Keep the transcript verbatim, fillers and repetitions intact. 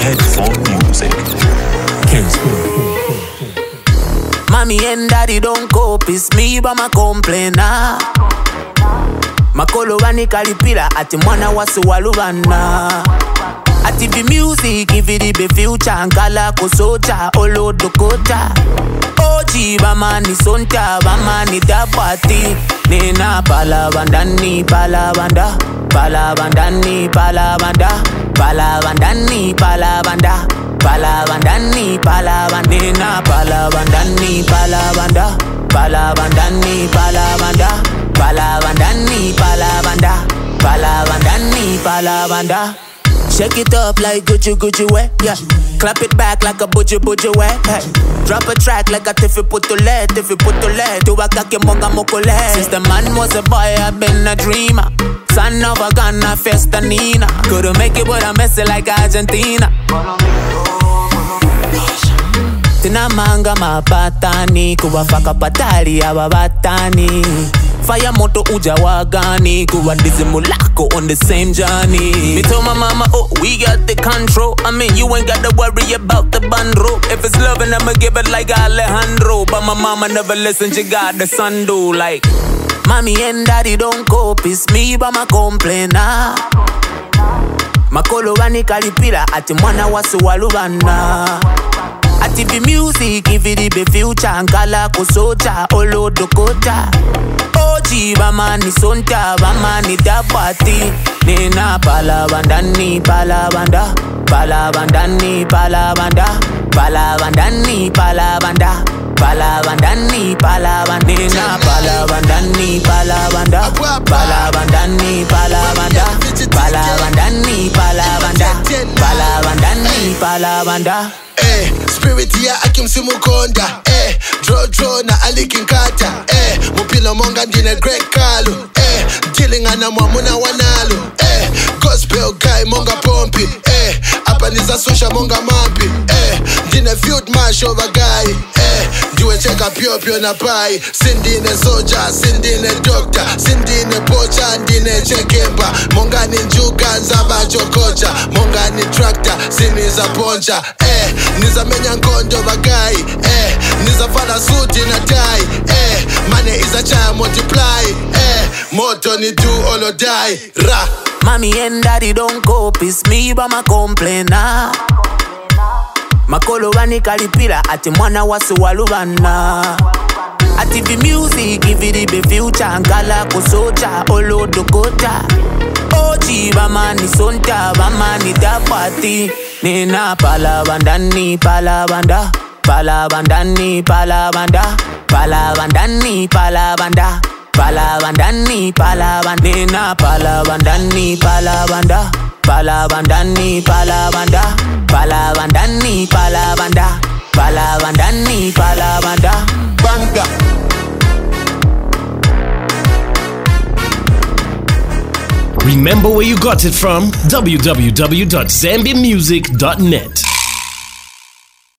head for music. Mommy and daddy don't cope, it's me but my complainer. Makolo wani kalipila ati mwana wasu walubana. Ati vi music ividi be future ankala kosocha olo dokota. Oji bamani sonta bamani dapati. Nena palabandani palabanda. Palabandani palabanda. Palabandani palabanda. Palabandani palabandina palabandani palabanda. Palabandani palabanda. Palabandani palabanda. Palabandani palabanda. Shake it up like Gucci Gucci way, yeah. Clap it back like a butcher butcher way, hey. Drop a track like a tiffy putole, tiffy putole. Do a kake monga mokole. Since the man was a boy, I've been a dreamer. Son of a gun, a festanina. Couldn't make it, but I'm messy like Argentina. Tina manga mapatani, kuwafaka patali ababatani. Fire moto uja wagani, kuwa dizimulako on the same journey. Me told my mama, oh, we got the control. I mean, you ain't gotta worry about the bundle. If it's loving, I'ma give it like Alejandro. But my mama never listened, she got the son do like. Mommy and daddy don't cope, it's me but my complainer. Makolo wani kalipila ati mwana wasu walubana. Ati vi music ividi be future ankala kosocha olo dokota. Oji bamani sonta bamani dapati. Nena palabandani palabanda. Palabandani palabanda. Palabandani palabanda. Palabandani palabandina palabandani palabanda. Palabandani palabanda. Palabandani palabanda. Palabandani palabanda. Eh, spirit ya akimsimukonda. Eh, draw draw na alikinkata. Eh, mupila monga ndine Greg Kalu. Eh, dealing ana mwamuna wanalu. Eh, gospel guy monga pompi. Eh, apa niza susha monga mampi. Eh, ndine field march over guy. Eh, diwe cheka pio pio na pai. Sindine soja, sindine doctor. Sindine pocha, ndine chekemba. Monga ni njuga nzaba chokocha. Monga ni tractor, siniza poncha. Eh, niza menya nkondo bagai. Eh, niza fana suti na tie. Eh, money is a child multiply. Eh, moto ni do all or die. Ra. Mommy and daddy don't cope, it's me but my complainer. Makolo wani kalipila ati mwana wasu walubana. Ati vi music ividi be future ankala kosocha olo dokota. Oji bamani sonta bamani dapati. Nena palabandani palabanda. Palabandani palabanda. Palabandani palabanda. Palabandani palabandina palabandani palabanda. Palabandani palabanda. Palabandani palabanda. Palabandani palabanda. Banga. Remember where you got it from? w w w dot zambia music dot net